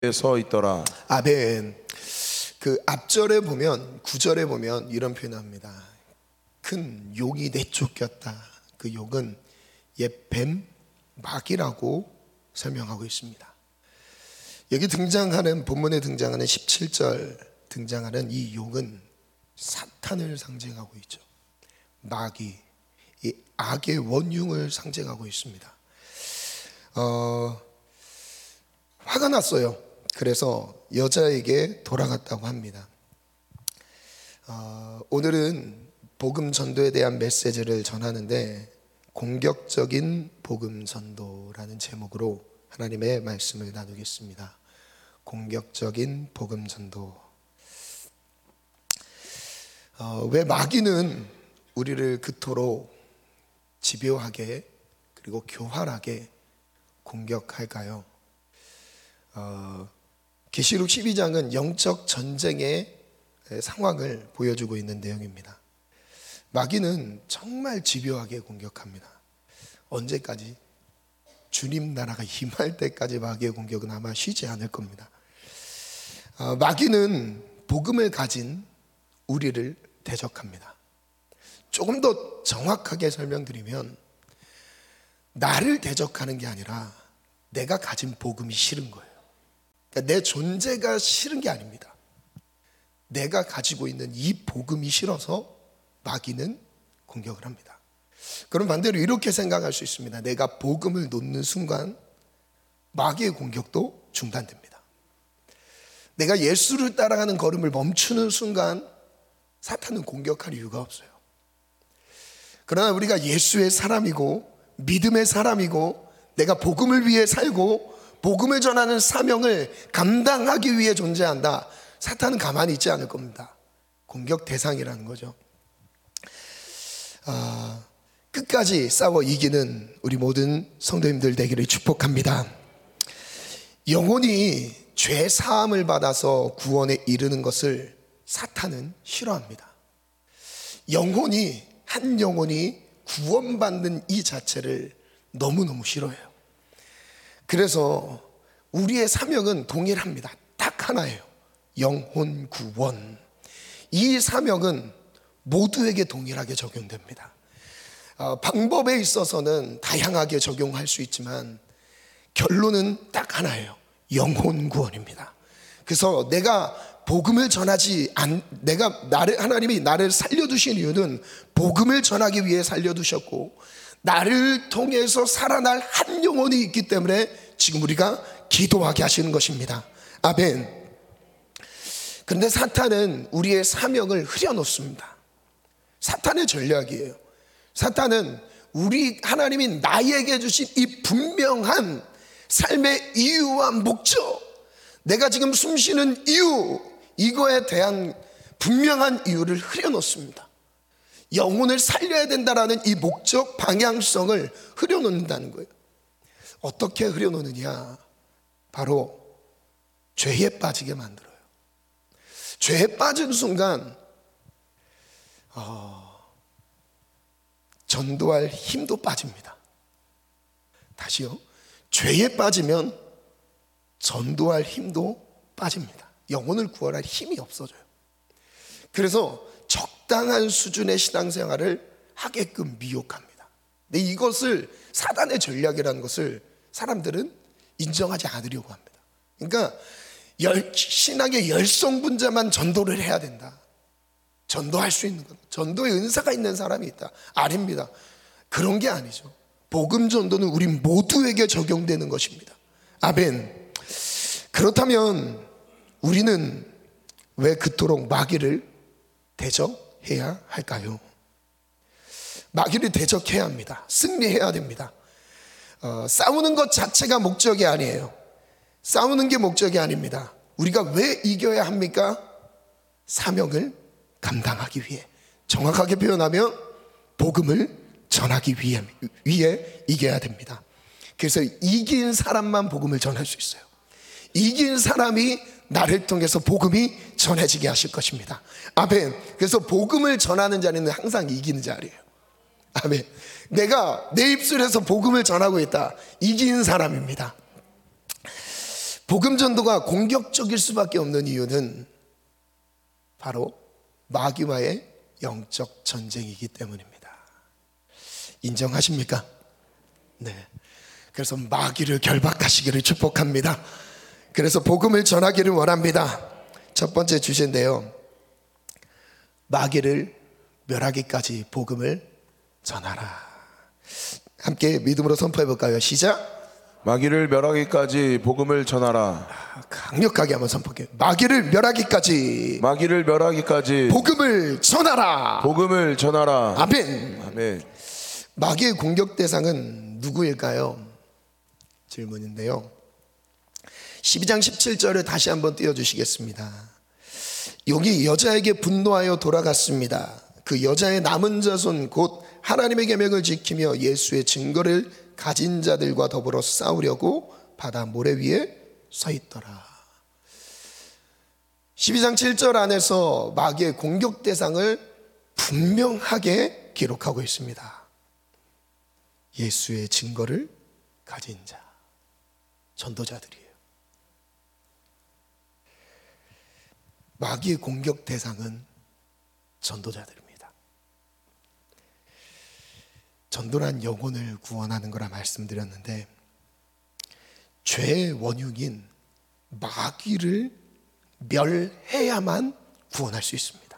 서 있더라. 아멘. 그 앞절에 보면 9절에 보면 이런 표현합니다. 큰 용이 내쫓겼다. 그 용은 옛 뱀 마귀라고 설명하고 있습니다. 여기 등장하는 본문에 등장하는 17절 등장하는 이 용은 사탄을 상징하고 있죠. 마귀, 이 악의 원흉을 상징하고 있습니다. 화가 났어요. 그래서 여자에게 돌아갔다고 합니다. 오늘은 복음 전도에 대한 메시지를 전하는데 공격적인 복음 전도라는 제목으로 하나님의 말씀을 나누겠습니다. 공격적인 복음 전도. 왜 마귀는 우리를 그토록 집요하게 그리고 교활하게 공격할까요? 계시록 12장은 영적 전쟁의 상황을 보여주고 있는 내용입니다. 마귀는 정말 집요하게 공격합니다. 언제까지? 주님 나라가 임할 때까지 마귀의 공격은 아마 쉬지 않을 겁니다. 마귀는 복음을 가진 우리를 대적합니다. 조금 더 정확하게 설명드리면 나를 대적하는 게 아니라 내가 가진 복음이 싫은 거예요. 그러니까 내 존재가 싫은 게 아닙니다. 내가 가지고 있는 이 복음이 싫어서 마귀는 공격을 합니다. 그럼 반대로 이렇게 생각할 수 있습니다. 내가 복음을 놓는 순간 마귀의 공격도 중단됩니다. 내가 예수를 따라가는 걸음을 멈추는 순간 사탄은 공격할 이유가 없어요. 그러나 우리가 예수의 사람이고 믿음의 사람이고 내가 복음을 위해 살고 복음을 전하는 사명을 감당하기 위해 존재한다. 사탄은 가만히 있지 않을 겁니다. 공격 대상이라는 거죠. 끝까지 싸워 이기는 우리 모든 성도님들 되기를 축복합니다. 영혼이 죄 사함을 받아서 구원에 이르는 것을 사탄은 싫어합니다. 한 영혼이 구원받는 이 자체를 너무너무 싫어해요. 그래서 우리의 사명은 동일합니다. 딱 하나예요. 영혼 구원. 이 사명은 모두에게 동일하게 적용됩니다. 방법에 있어서는 다양하게 적용할 수 있지만 결론은 딱 하나예요. 영혼 구원입니다. 그래서 내가 복음을 전하지 하나님이 나를 살려두신 이유는 복음을 전하기 위해 살려두셨고 나를 통해서 살아날 한 영혼이 있기 때문에 지금 우리가 기도하게 하시는 것입니다. 아멘. 그런데 사탄은 우리의 사명을 흐려놓습니다. 사탄의 전략이에요. 사탄은 하나님이 나에게 주신 이 분명한 삶의 이유와 목적, 내가 지금 숨쉬는 이유, 이거에 대한 분명한 이유를 흐려놓습니다. 영혼을 살려야 된다라는 이 목적 방향성을 흐려놓는다는 거예요. 어떻게 흐려놓느냐? 바로 죄에 빠지게 만들어요. 죄에 빠진 순간 전도할 힘도 빠집니다. 다시요. 죄에 빠지면 전도할 힘도 빠집니다. 영혼을 구원할 힘이 없어져요. 그래서 적당한 수준의 신앙생활을 하게끔 미혹합니다. 근데 이것을 사단의 전략이라는 것을 사람들은 인정하지 않으려고 합니다. 그러니까 신앙의 열성분자만 전도를 해야 된다. 전도할 수 있는 것, 전도의 은사가 있는 사람이 있다. 아닙니다. 그런 게 아니죠. 복음 전도는 우리 모두에게 적용되는 것입니다. 아멘. 그렇다면 우리는 왜 그토록 마귀를 대적해야 할까요? 마귀를 대적해야 합니다. 승리해야 됩니다. 싸우는 것 자체가 목적이 아니에요. 싸우는 게 목적이 아닙니다. 우리가 왜 이겨야 합니까? 사명을 감당하기 위해, 정확하게 표현하면 복음을 전하기 위해 이겨야 됩니다. 그래서 이긴 사람만 복음을 전할 수 있어요. 이긴 사람이 나를 통해서 복음이 전해지게 하실 것입니다. 아멘. 그래서 복음을 전하는 자리는 항상 이기는 자리예요. 아멘. 내가 내 입술에서 복음을 전하고 있다. 이긴 사람입니다. 복음 전도가 공격적일 수밖에 없는 이유는 바로 마귀와의 영적 전쟁이기 때문입니다. 인정하십니까? 네. 그래서 마귀를 결박하시기를 축복합니다. 그래서 복음을 전하기를 원합니다. 첫 번째 주제인데요, 마귀를 멸하기까지 복음을 전하라. 함께 믿음으로 선포해 볼까요? 시작. 마귀를 멸하기까지 복음을 전하라. 강력하게 한번 선포해. 마귀를 멸하기까지 마귀를 멸하기까지 복음을 전하라. 복음을 전하라. 아멘. 아멘. 마귀의 공격 대상은 누구일까요? 질문인데요, 12장 17절을 다시 한번 띄워주시겠습니다. 여기 여자에게 분노하여 돌아갔습니다. 그 여자의 남은 자손 곧 하나님의 계명을 지키며 예수의 증거를 가진 자들과 더불어 싸우려고 바다 모래 위에 서 있더라. 12장 7절 안에서 마귀의 공격 대상을 분명하게 기록하고 있습니다. 예수의 증거를 가진 자, 전도자들이에요. 마귀의 공격 대상은 전도자들입니다. 전도란 영혼을 구원하는 거라 말씀드렸는데, 죄의 원흉인 마귀를 멸해야만 구원할 수 있습니다.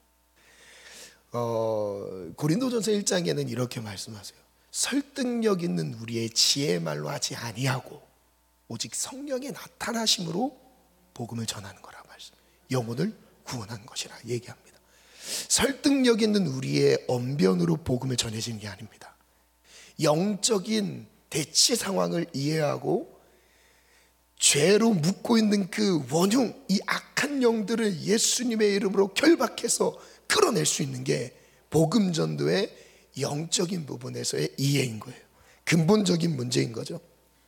고린도전서 1장에는 이렇게 말씀하세요. 설득력 있는 우리의 지혜의 말로 하지 아니하고 오직 성령의 나타나심으로 복음을 전하는 거라 말씀. 영혼을 구원하는 것이라 얘기합니다. 설득력 있는 우리의 언변으로 복음을 전해지는 게 아닙니다. 영적인 대치 상황을 이해하고 죄로 묶고 있는 그 원흉, 이 악한 영들을 예수님의 이름으로 결박해서 끌어낼 수 있는 게 복음 전도의 영적인 부분에서의 이해인 거예요. 근본적인 문제인 거죠.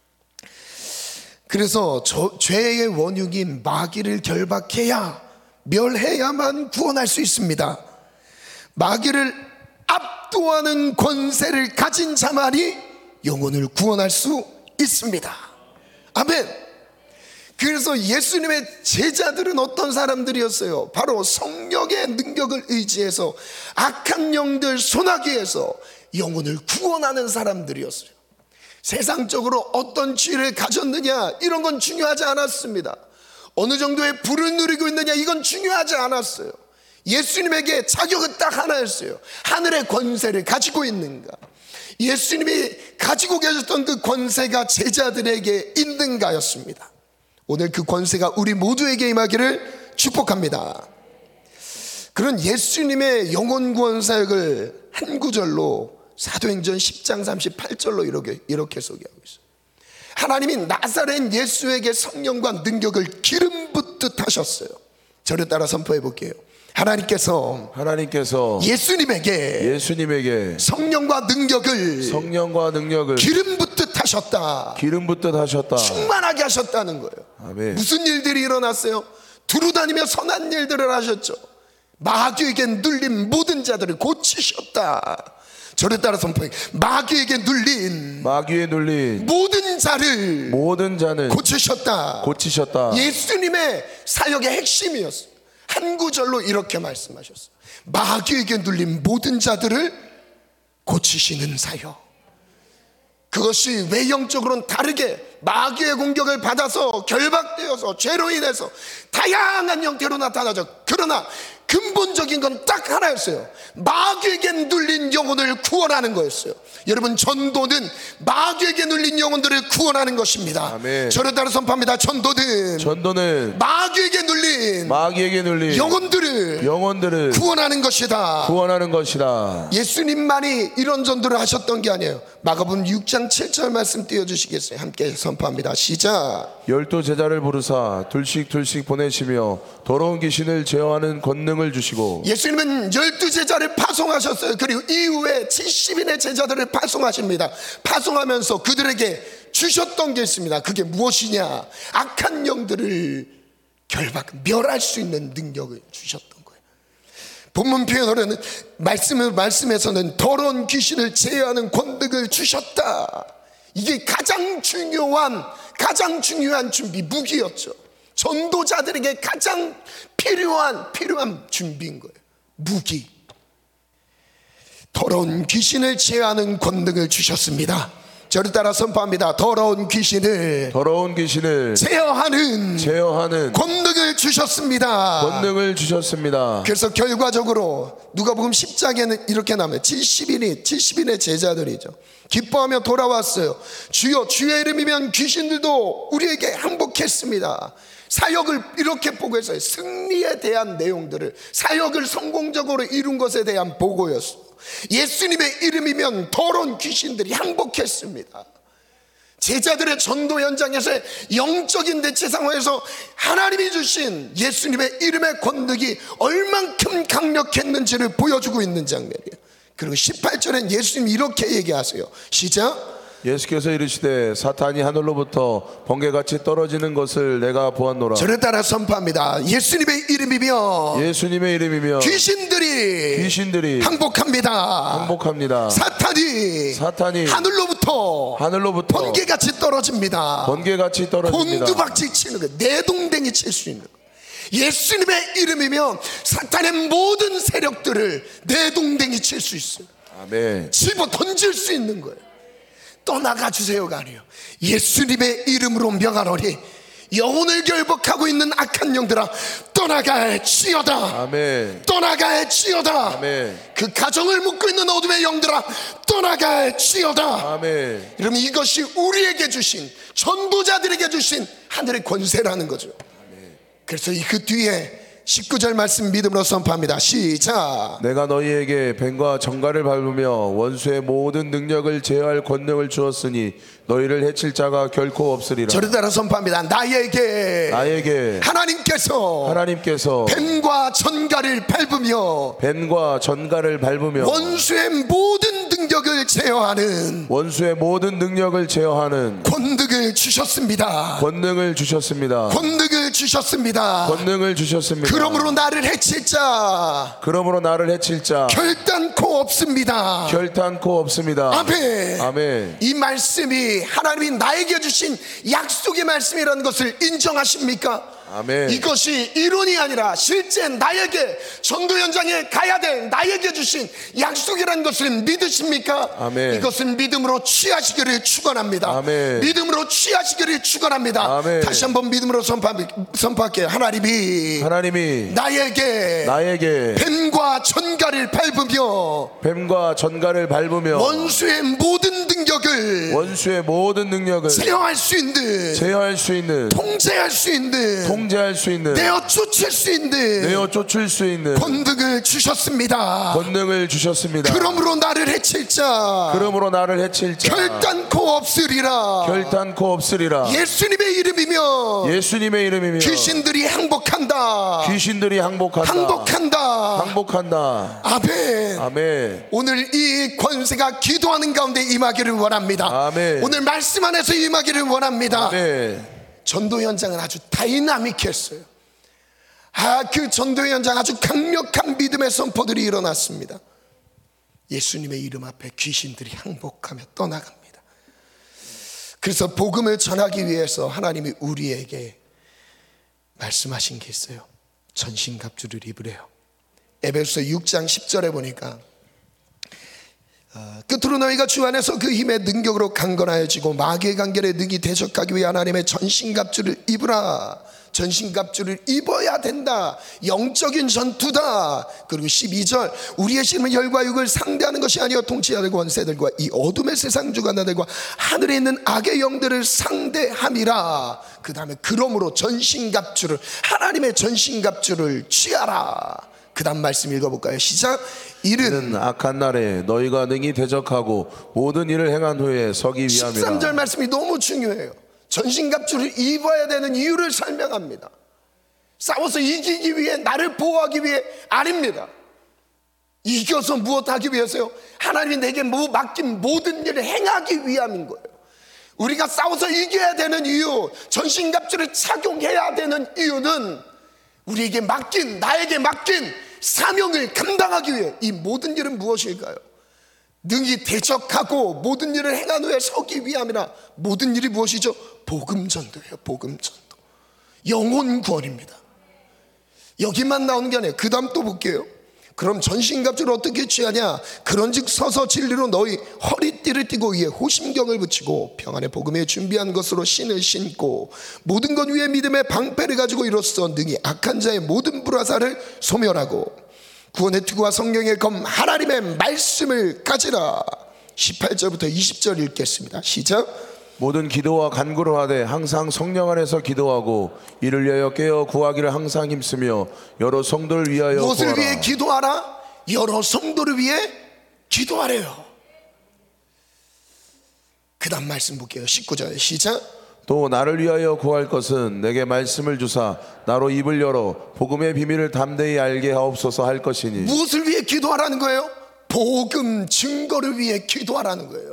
그래서 죄의 원흉인 마귀를 결박해야, 멸해야만 구원할 수 있습니다. 마귀를 압도하는 권세를 가진 자만이 영혼을 구원할 수 있습니다. 아멘. 그래서 예수님의 제자들은 어떤 사람들이었어요? 바로 성령의 능력을 의지해서 악한 영들 소나기에서 영혼을 구원하는 사람들이었어요. 세상적으로 어떤 지위를 가졌느냐, 이런 건 중요하지 않았습니다. 어느 정도의 부를 누리고 있느냐, 이건 중요하지 않았어요. 예수님에게 자격은 딱 하나였어요. 하늘의 권세를 가지고 있는가, 예수님이 가지고 계셨던 그 권세가 제자들에게 있는가였습니다. 오늘 그 권세가 우리 모두에게 임하기를 축복합니다. 그런 예수님의 영혼 구원 사역을 한 구절로 사도행전 10장 38절로 이렇게 소개하고 있어요. 하나님이 나사렛 예수에게 성령과 능력을 기름 붓듯 하셨어요. 저를 따라 선포해 볼게요. 하나님께서 예수님에게 성령과 능력을 기름 붓듯 하셨다. 충만하게 하셨다는 거예요. 아멘. 무슨 일들이 일어났어요? 두루다니며 선한 일들을 하셨죠. 마귀에게 눌린 모든 자들을 고치셨다. 저를 따라 선포해. 마귀에게 눌린 모든 자는 고치셨다. 예수님의 사역의 핵심이었어요. 한 구절로 이렇게 말씀하셨어요. 마귀에게 눌린 모든 자들을 고치시는 사역. 그것이 외형적으로는 다르게 마귀의 공격을 받아서 결박되어서 죄로 인해서 다양한 형태로 나타나죠. 그러나 근본적인 건 딱 하나였어요. 마귀에게 눌린 영혼을 구원하는 거였어요. 여러분, 전도는 마귀에게 눌린 영혼들을 구원하는 것입니다. 아멘. 저를 따라 선포합니다. 전도는 마귀에게 눌린 영혼들을 구원하는 것이다. 예수님만이 이런 전도를 하셨던 게 아니에요. 마가복음 6장 7절 말씀 띄워주시겠어요? 함께 선포합니다. 시작. 12제자를 부르사 둘씩 보내시며 더러운 귀신을 제어하는 권능을 주시고. 예수님은 12제자를 파송하셨어요. 그리고 이후에 70인의 제자들을 파송하십니다. 파송하면서 그들에게 주셨던 게 있습니다. 그게 무엇이냐? 악한 영들을 멸할 수 있는 능력을 주셨던 거예요. 본문 표현으로는 말씀에서는 더러운 귀신을 제어하는 권능을 주셨다. 이게 가장 중요한, 가장 중요한 준비, 무기였죠. 전도자들에게 가장 필요한 준비인 거예요. 무기. 더러운 귀신을 제어하는 권능을 주셨습니다. 저를 따라 선포합니다. 더러운 귀신을 제어하는 권능을 주셨습니다. 그래서 결과적으로 누가복음 10장에는 이렇게 나와요. 70인의 제자들이죠. 기뻐하며 돌아왔어요. 주여, 주의 이름이면 귀신들도 우리에게 항복했습니다. 사역을 이렇게 보고했어요. 승리에 대한 내용들을, 사역을 성공적으로 이룬 것에 대한 보고였어요. 예수님의 이름이면 더러운 귀신들이 항복했습니다. 제자들의 전도 현장에서의 영적인 대체 상황에서 하나님이 주신 예수님의 이름의 권능이 얼만큼 강력했는지를 보여주고 있는 장면이에요. 그리고 18절엔 예수님이 이렇게 얘기하세요. 시작. 예수께서 이르시되 사탄이 하늘로부터 번개같이 떨어지는 것을 내가 보았노라. 저를 따라 선포합니다. 예수님의 이름이며 귀신들이 항복합니다. 사탄이 하늘로부터 번개같이 떨어집니다. 곤두박질 치는 거예요. 내동댕이 칠 수 있는 거예요. 예수님의 이름이면 사탄의 모든 세력들을 내동댕이 칠 수 있어요. 아멘. 집어 던질 수 있는 거예요. 떠나가 주세요가 아니에요. 예수님의 이름으로 명하노니 영혼을 결박하고 있는 악한 영들아, 떠나갈지어다. 아멘. 떠나갈지어다. 아멘. 그 가정을 묶고 있는 어둠의 영들아, 떠나갈지어다. 아멘. 여러분, 이것이 우리에게 주신, 전도자들에게 주신 하늘의 권세라는 거죠. 아멘. 그래서 그 뒤에 19절 말씀 믿음으로 선포합니다. 시작. 내가 너희에게 뱀과 정갈을 밟으며 원수의 모든 능력을 제어할 권능을 주었으니 너희를 해칠 자가 결코 없으리라. 저를 따라 선포합니다. 나에게 하나님께서 뱀과 전갈을 밟으며 원수의 모든 능력을 제어하는 권능을 주셨습니다. 그러므로 나를 해칠 자 결단코 없습니다. 아멘. 이 말씀이 하나님이 나에게 주신 약속의 말씀이라는 것을 인정하십니까? 아멘. 이것이 이론이 아니라 실제 나에게 전도 현장에 가야 될 나에게 주신 약속이라는 것을 믿으십니까? 아멘. 이것은 믿음으로 취하시기를 축원합니다. 아멘. 믿음으로 취하시기를 축원합니다. 아멘. 다시 한번 믿음으로 선포할게요. 하나님이 나에게 뱀과 전갈을 밟으며 원수의 모든 능력을 제어할 수 있는 통제할 수 있는 내어 쫓을 수 있는 권능을 주셨습니다. 그러므로 나를 해칠 자 결단코 없으리라. 예수님의 이름이며 귀신들이 항복한다. 아멘. 오늘 이 권세가 기도하는 가운데 임하기를 원합니다. 아멘. 오늘 말씀 안에서 임하기를 원합니다. 아멘. 전도 현장은 아주 다이나믹했어요. 그 전도 현장 아주 강력한 믿음의 선포들이 일어났습니다. 예수님의 이름 앞에 귀신들이 항복하며 떠나갑니다. 그래서 복음을 전하기 위해서 하나님이 우리에게 말씀하신 게 있어요. 전신갑주를 입으래요. 에베소서 6장 10절에 보니까 끝으로 너희가 주 안에서 그 힘의 능력으로 강건하여지고 마귀의 간결에 능히 대적하기 위해 하나님의 전신갑주를 입으라. 전신갑주를 입어야 된다. 영적인 전투다. 그리고 12절 우리의 힘은 혈과 육을 상대하는 것이 아니요 통치자들과 원세들과 이 어둠의 세상 주관자들과 하늘에 있는 악의 영들을 상대함이라. 그 다음에 그러므로 전신갑주를, 하나님의 전신갑주를 취하라. 그 다음 말씀 읽어볼까요? 시작. 이는 악한 날에 너희가 능히 대적하고 모든 일을 행한 후에 서기 위함이라. 13절 말씀이 너무 중요해요. 전신갑주를 입어야 되는 이유를 설명합니다. 싸워서 이기기 위해, 나를 보호하기 위해 아닙니다. 이겨서 무엇하기 위해서요? 하나님이 내게 맡긴 모든 일을 행하기 위함인 거예요. 우리가 싸워서 이겨야 되는 이유, 전신갑주를 착용해야 되는 이유는 우리에게 나에게 맡긴 사명을 감당하기 위해. 이 모든 일은 무엇일까요? 능히 대적하고 모든 일을 행한 후에 서기 위함이라. 모든 일이 무엇이죠? 복음 전도예요. 복음 전도. 영혼 구원입니다. 여기만 나오는 게 아니에요. 그 다음 또 볼게요. 그럼 전신갑주를 어떻게 취하냐? 그런즉 서서 진리로 너희 허리띠를 띠고 위에 호심경을 붙이고 평안의 복음에 준비한 것으로 신을 신고 모든 것 위에 믿음의 방패를 가지고 이로써 능히 악한 자의 모든 불화살을 소멸하고 구원의 투구와 성령의 검 하나님의 말씀을 가지라. 18절부터 20절 읽겠습니다. 시작. 모든 기도와 간구를 하되 항상 성령 안에서 기도하고 이를 위하여 깨어 구하기를 항상 힘쓰며 여러 성도를 위하여 무엇을 구하라. 위해 기도하라? 여러 성도를 위해 기도하래요. 그 다음 말씀 볼게요. 19절 시작. 또 나를 위하여 구할 것은 내게 말씀을 주사 나로 입을 열어 복음의 비밀을 담대히 알게 하옵소서 할 것이니. 무엇을 위해 기도하라는 거예요? 복음 증거를 위해 기도하라는 거예요.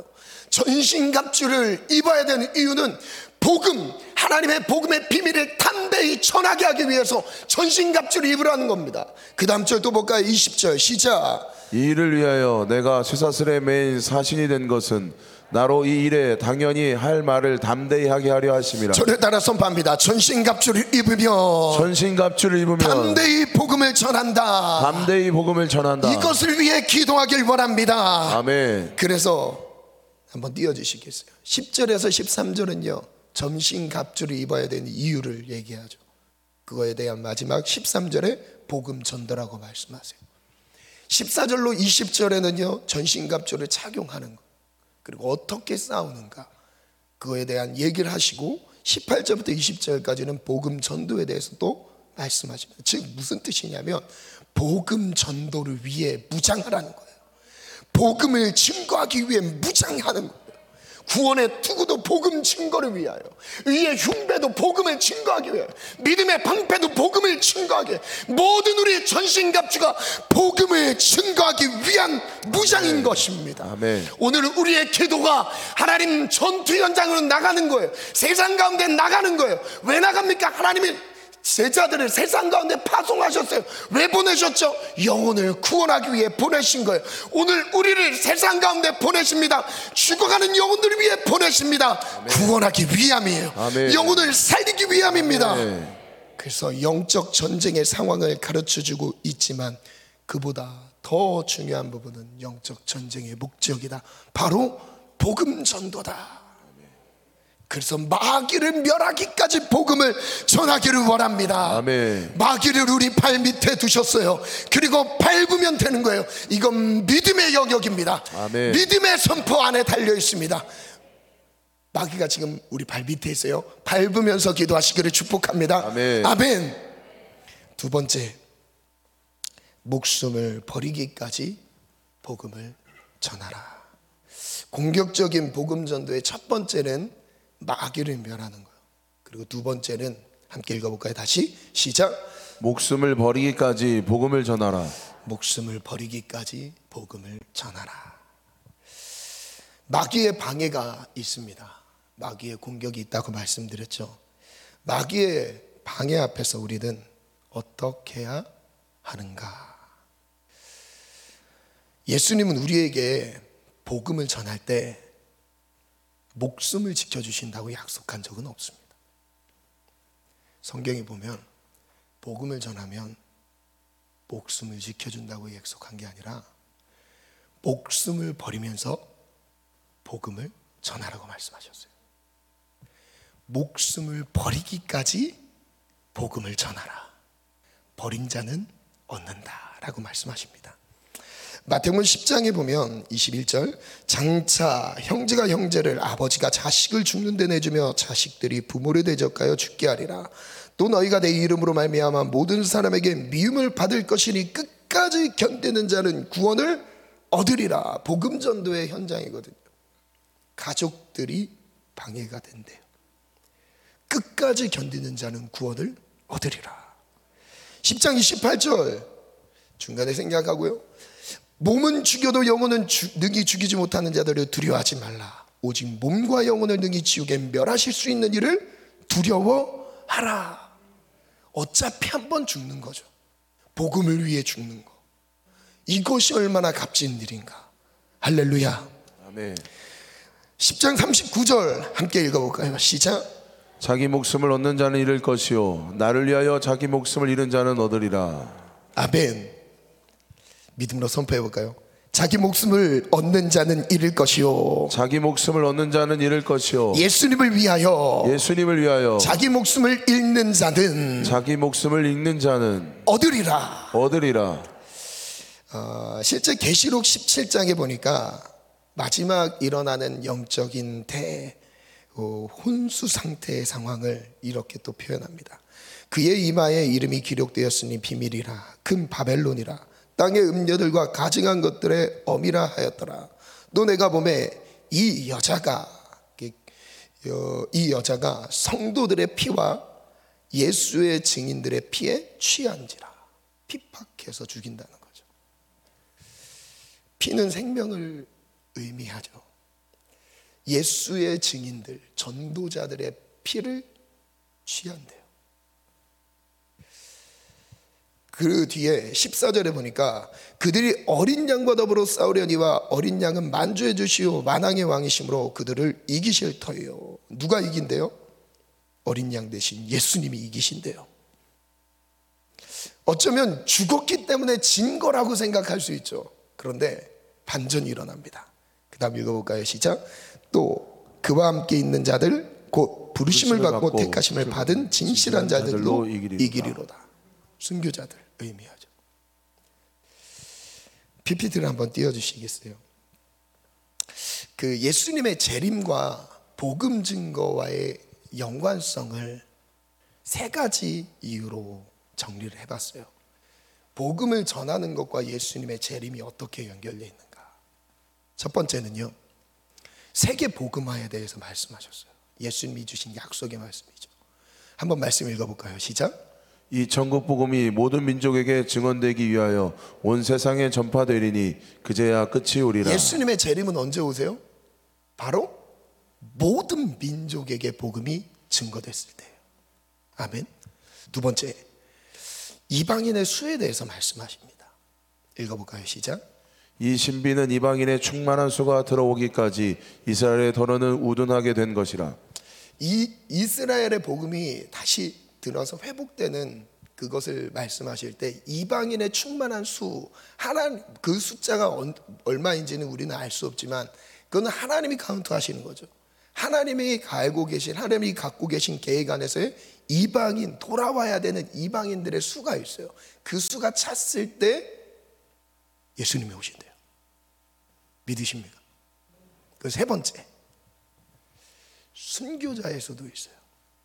전신갑주를 입어야 되는 이유는 복음, 하나님의 복음의 비밀을 담대히 전하게 하기 위해서 전신갑주를 입으라는 겁니다. 그 다음 절 또 볼까요? 20절 시작. 이 일을 위하여 내가 쇠사슬에 매인 사신이 된 것은 나로 이 일에 당연히 할 말을 담대히 하게 하려 하심이라. 저를 따라 선포합니다. 전신갑주를 입으며 전신갑주를 입으면 담대히 복음을 전한다. 담대히 복음을 전한다. 이것을 위해 기도하길 원합니다. 아멘. 그래서 한번 띄워주시겠어요? 10절에서 13절은요 전신갑주를 입어야 되는 이유를 얘기하죠. 그거에 대한 마지막 13절에 복음 전도라고 말씀하세요. 14절로 20절에는요 전신갑주를 착용하는 것 그리고 어떻게 싸우는가 그거에 대한 얘기를 하시고 18절부터 20절까지는 복음 전도에 대해서 또 말씀하십니다. 즉 무슨 뜻이냐면 복음 전도를 위해 무장하라는 거예요. 복음을 증거하기 위해 무장하는 거예요. 구원의 투구도 복음 증거를 위하여, 의의 흉배도 복음을 증거하기 위하여, 믿음의 방패도 복음을 증거하기 위해, 모든 우리의 전신갑주가 복음을 증거하기 위한 무장인 것입니다. 아멘. 오늘 우리의 기도가 하나님 전투 현장으로 나가는 거예요. 세상 가운데 나가는 거예요. 왜 나갑니까? 하나님이 제자들을 세상 가운데 파송하셨어요. 왜 보내셨죠? 영혼을 구원하기 위해 보내신 거예요. 오늘 우리를 세상 가운데 보내십니다. 죽어가는 영혼들을 위해 보내십니다. 아멘. 구원하기 위함이에요. 아멘. 영혼을 살리기 위함입니다. 아멘. 그래서 영적 전쟁의 상황을 가르쳐주고 있지만 그보다 더 중요한 부분은 영적 전쟁의 목적이다. 바로 복음 전도다. 그래서 마귀를 멸하기까지 복음을 전하기를 원합니다. 아멘. 마귀를 우리 발 밑에 두셨어요. 그리고 밟으면 되는 거예요. 이건 믿음의 영역입니다. 아멘. 믿음의 선포 안에 달려 있습니다. 마귀가 지금 우리 발 밑에 있어요. 밟으면서 기도하시기를 축복합니다. 아멘. 아멘. 두 번째, 목숨을 버리기까지 복음을 전하라. 공격적인 복음 전도의 첫 번째는 마귀를 멸하는 거예요. 그리고 두 번째는 함께 읽어볼까요? 다시 시작. 목숨을 버리기까지 복음을 전하라. 목숨을 버리기까지 복음을 전하라. 마귀의 방해가 있습니다. 마귀의 공격이 있다고 말씀드렸죠. 마귀의 방해 앞에서 우리는 어떻게 해야 하는가? 예수님은 우리에게 복음을 전할 때 목숨을 지켜주신다고 약속한 적은 없습니다. 성경에 보면 복음을 전하면 목숨을 지켜준다고 약속한 게 아니라 목숨을 버리면서 복음을 전하라고 말씀하셨어요. 목숨을 버리기까지 복음을 전하라. 버린 자는 얻는다라고 말씀하십니다. 마태복음 10장에 보면 21절 장차 형제가 형제를 아버지가 자식을 죽는 데 내주며 자식들이 부모를 대적하여 죽게 하리라. 또 너희가 내 이름으로 말미암아 모든 사람에게 미움을 받을 것이니 끝까지 견디는 자는 구원을 얻으리라. 복음 전도의 현장이거든요. 가족들이 방해가 된대요. 끝까지 견디는 자는 구원을 얻으리라. 10장 28절 중간에 생략하고요. 몸은 죽여도 영혼은 능히 죽이지 못하는 자들을 두려워하지 말라. 오직 몸과 영혼을 능히 지옥에 멸하실 수 있는 일을 두려워하라. 어차피 한 번 죽는 거죠. 복음을 위해 죽는 거. 이것이 얼마나 값진 일인가. 할렐루야. 아멘. 10장 39절 함께 읽어볼까요? 시작. 자기 목숨을 얻는 자는 잃을 것이요 나를 위하여 자기 목숨을 잃은 자는 얻으리라. 아멘. 믿음으로 선포해볼까요? 자기 목숨을 얻는 자는 잃을 것이요 자기 목숨을 얻는 자는 잃을 것이요 예수님을 위하여 예수님을 위하여 자기 목숨을 잃는 자는 자기 목숨을 잃는 자는 얻으리라. 얻으리라. 실제 계시록 17장에 보니까 마지막 일어나는 영적인 혼수 상태의 상황을 이렇게 또 표현합니다. 그의 이마에 이름이 기록되었으니 비밀이라 큰 바벨론이라 땅의 음녀들과 가증한 것들의 엄이라 하였더라. 또 내가 보매 이 여자가 성도들의 피와 예수의 증인들의 피에 취한지라. 핍박해서 죽인다는 거죠. 피는 생명을 의미하죠. 예수의 증인들, 전도자들의 피를 취한대요. 그 뒤에 14절에 보니까 그들이 어린 양과 더불어 싸우려니와 어린 양은 만주의 주시오 만왕의 왕이심으로 그들을 이기실 터이요. 누가 이긴대요? 어린 양 대신 예수님이 이기신대요. 어쩌면 죽었기 때문에 진 거라고 생각할 수 있죠. 그런데 반전이 일어납니다. 그 다음 읽어볼까요? 시작. 또 그와 함께 있는 자들 곧 부르심을 받고 택하심을 받은 진실한 자들로 이기리로다. 순교자들 의미하죠. PPT를 한번 띄워주시겠어요? 그 예수님의 재림과 복음 증거와의 연관성을 세 가지 이유로 정리를 해봤어요. 복음을 전하는 것과 예수님의 재림이 어떻게 연결되어 있는가? 첫 번째는요, 세계 복음화에 대해서 말씀하셨어요. 예수님이 주신 약속의 말씀이죠. 한번 말씀 읽어볼까요? 시작. 이 천국 복음이 모든 민족에게 증언되기 위하여 온 세상에 전파되리니 그제야 끝이 오리라. 예수님의 재림은 언제 오세요? 바로 모든 민족에게 복음이 증거됐을 때예요. 아멘. 두 번째, 이방인의 수에 대해서 말씀하십니다. 읽어볼까요? 시작. 이 신비는 이방인의 충만한 수가 들어오기까지 이스라엘의 더러는 우둔하게 된 것이라. 이 이스라엘의 복음이 다시 들어서 회복되는 그것을 말씀하실 때 이방인의 충만한 수, 하나님 그 숫자가 얼마인지는 우리는 알 수 없지만 그건 하나님이 카운트하시는 거죠. 하나님이 알고 계신, 하나님이 갖고 계신 계획 안에서의 이방인, 돌아와야 되는 이방인들의 수가 있어요. 그 수가 찼을 때 예수님이 오신대요. 믿으십니까? 그 세 번째, 순교자의 수도 있어요.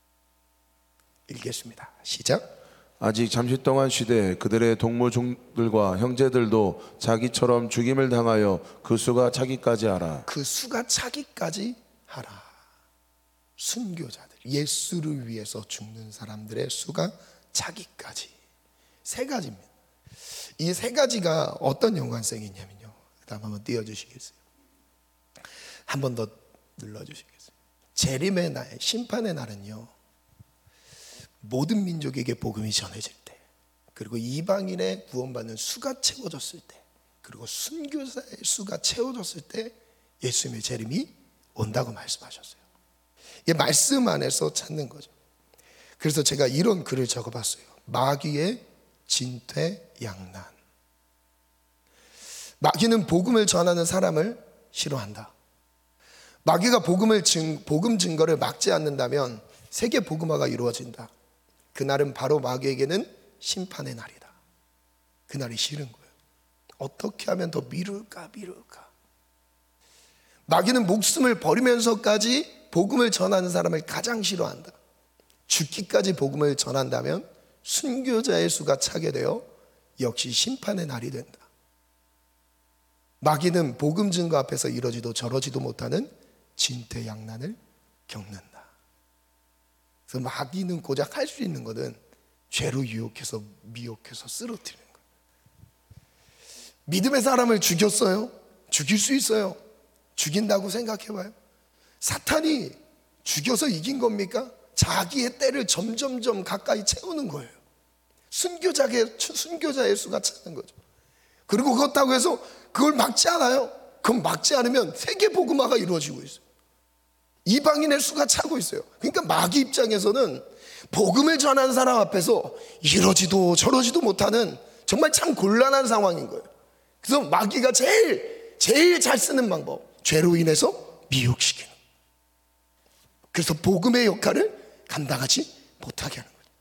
읽겠습니다. 시작. 아직 잠시 동안 쉬되 그들의 동무종들과 형제들도 자기처럼 죽임을 당하여 그 수가 차기까지 하라. 그 수가 차기까지 하라. 순교자들, 예수를 위해서 죽는 사람들의 수가 차기까지. 세 가지입니다. 이 세 가지가 어떤 연관성이 있냐면요, 그 다음 한번 띄워주시겠어요? 한 번 더 눌러주시겠어요? 재림의 날, 심판의 날은요, 모든 민족에게 복음이 전해질 때, 그리고 이방인의 구원받는 수가 채워졌을 때, 그리고 순교자의 수가 채워졌을 때 예수님의 재림이 온다고 말씀하셨어요. 이 말씀 안에서 찾는 거죠. 그래서 제가 이런 글을 적어봤어요. 마귀의 진퇴양난. 마귀는 복음을 전하는 사람을 싫어한다. 마귀가 복음 증거를 막지 않는다면 세계 복음화가 이루어진다. 그날은 바로 마귀에게는 심판의 날이다. 그날이 싫은 거예요. 어떻게 하면 더 미룰까. 마귀는 목숨을 버리면서까지 복음을 전하는 사람을 가장 싫어한다. 죽기까지 복음을 전한다면 순교자의 수가 차게 되어 역시 심판의 날이 된다. 마귀는 복음 증거 앞에서 이러지도 저러지도 못하는 진퇴양난을 겪는다. 그래서 마귀는 고작 할 수 있는 것은 죄로 유혹해서 미혹해서 쓰러뜨리는 거예요. 믿음의 사람을 죽였어요? 죽일 수 있어요. 죽인다고 생각해봐요. 사탄이 죽여서 이긴 겁니까? 자기의 때를 점점점 가까이 채우는 거예요. 순교자의 수가 차는 거죠. 그리고 그렇다고 해서 그걸 막지 않아요. 그럼 막지 않으면 세계 복음화가 이루어지고 있어요. 이방인의 수가 차고 있어요. 그러니까 마귀 입장에서는 복음을 전하는 사람 앞에서 이러지도 저러지도 못하는 정말 참 곤란한 상황인 거예요. 그래서 마귀가 제일 잘 쓰는 방법, 죄로 인해서 미혹시키는. 그래서 복음의 역할을 감당하지 못하게 하는 거예요.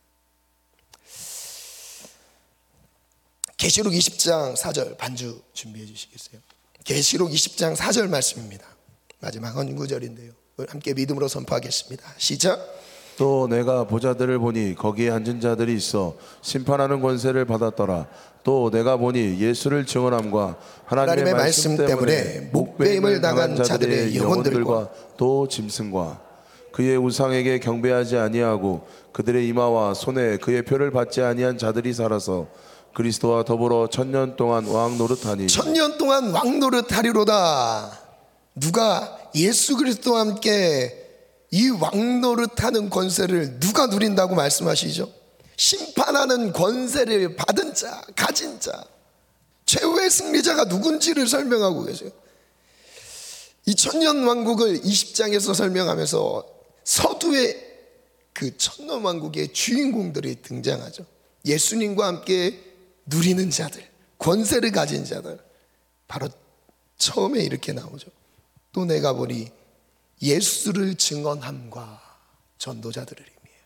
계시록 20장 4절 반주 준비해 주시겠어요? 계시록 20장 4절 말씀입니다. 마지막 한 구절인데요, 함께 믿음으로 선포하겠습니다. 시작. 또 내가 보자들을 보니 거기에 앉은 자들이 있어 심판하는 권세를 받았더라. 또 내가 보니 예수를 증언함과 하나님의 말씀 때문에 목배임을 당한 자들의 영혼들과 또 짐승과 그의 우상에게 경배하지 아니하고 그들의 이마와 손에 그의 표를 받지 아니한 자들이 살아서 그리스도와 더불어 1000년 동안 왕 노릇하니 1000년 동안 왕 노릇하리로다. 누가 예수 그리스도와 함께 이 왕 노릇하는 권세를 누가 누린다고 말씀하시죠? 심판하는 권세를 받은 자, 가진 자, 최후의 승리자가 누군지를 설명하고 계세요. 이 천년 왕국을 20장에서 설명하면서 서두에 그 천년 왕국의 주인공들이 등장하죠. 예수님과 함께 누리는 자들, 권세를 가진 자들, 바로 처음에 이렇게 나오죠. 또 내가 보니 예수를 증언함과 전도자들을 의미해요.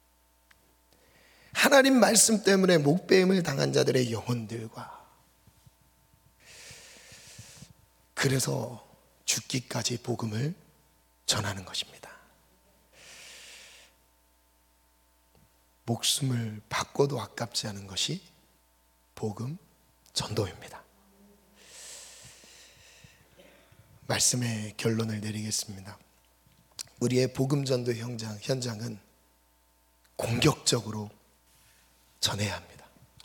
하나님 말씀 때문에 목배임을 당한 자들의 영혼들과, 그래서 죽기까지 복음을 전하는 것입니다. 목숨을 바꿔도 아깝지 않은 것이 복음 전도입니다. 말씀의 결론을 내리겠습니다. 우리의 복음 전도 현장은 공격적으로 전해야 합니다.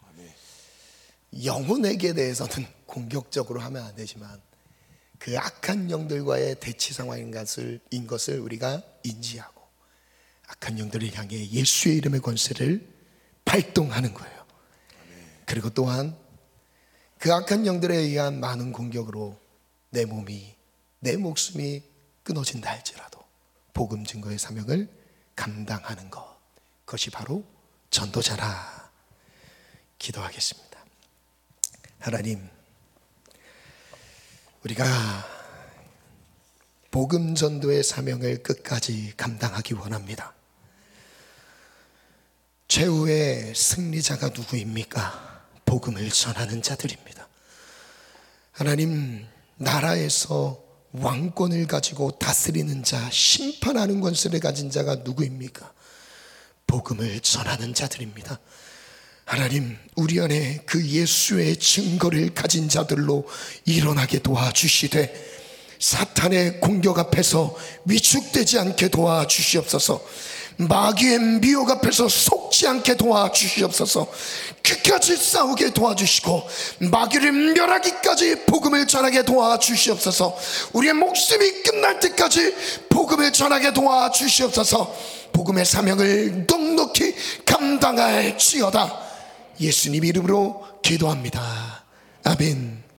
영혼에게 대해서는 공격적으로 하면 안 되지만 그 악한 영들과의 대치 상황인 것을 우리가 인지하고 악한 영들을 향해 예수의 이름의 권세를 발동하는 거예요. 그리고 또한 그 악한 영들에 의한 많은 공격으로 내 목숨이 끊어진다 할지라도 복음 증거의 사명을 감당하는 것, 그것이 바로 전도자라. 기도하겠습니다. 하나님, 우리가 복음 전도의 사명을 끝까지 감당하기 원합니다. 최후의 승리자가 누구입니까? 복음을 전하는 자들입니다. 하나님, 나라에서 왕권을 가지고 다스리는 자, 심판하는 권세를 가진 자가 누구입니까? 복음을 전하는 자들입니다. 하나님, 우리 안에 그 예수의 증거를 가진 자들로 일어나게 도와주시되 사탄의 공격 앞에서 위축되지 않게 도와주시옵소서. 마귀의 미혹 앞에서 속지 않게 도와주시옵소서. 끝까지 싸우게 도와주시고 마귀를 멸하기까지 복음을 전하게 도와주시옵소서. 우리의 목숨이 끝날 때까지 복음을 전하게 도와주시옵소서. 복음의 사명을 넉넉히 감당할지어다. 예수님 이름으로 기도합니다. 아멘.